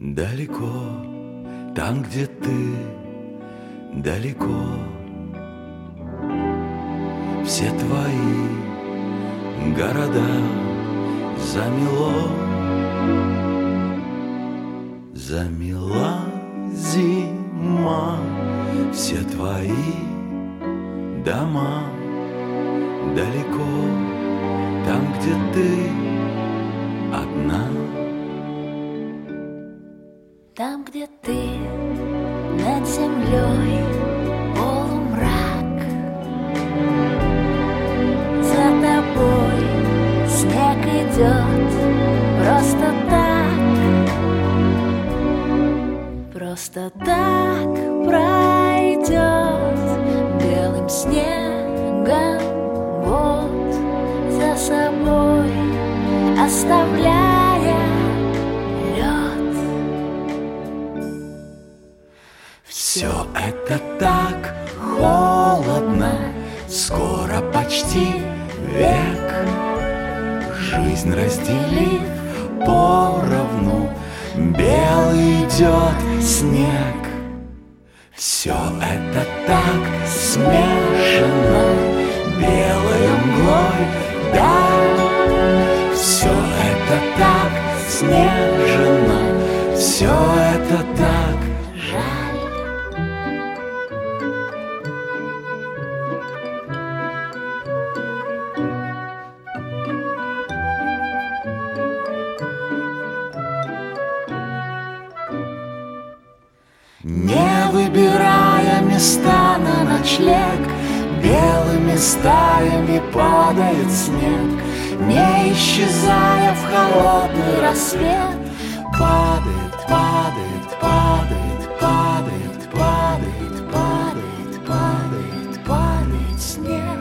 Далеко, там, где ты, далеко, все твои города замело. Замела зима все твои дома. Далеко, там, где ты одна. Там, где ты над землей полумрак, за тобой снег идет просто так пройдет белым снегом, вот за собой оставляя лед. Все это так холодно, скоро почти век. Жизнь разделив поровну, белый идет снег. Все это так смешано белой мглой, да. Все это так снежно, все это так жаль. Не выбирая места на ночлег, белыми стаями падает снег, не исчезая в холодный рассвет. Падает, падает, падает, падает, падает, падает, падает, падает снег.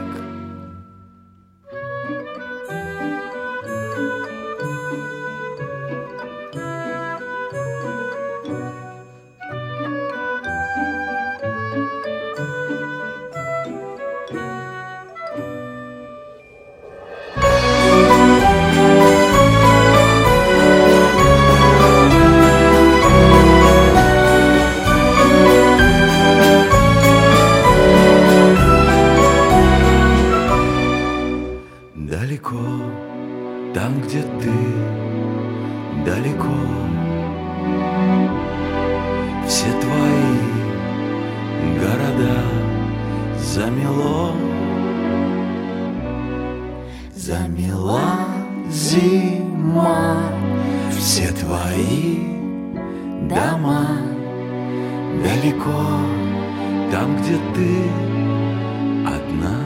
Далеко, там, где ты, далеко, все твои города замело. Замела зима все твои дома. Далеко, там, где ты одна.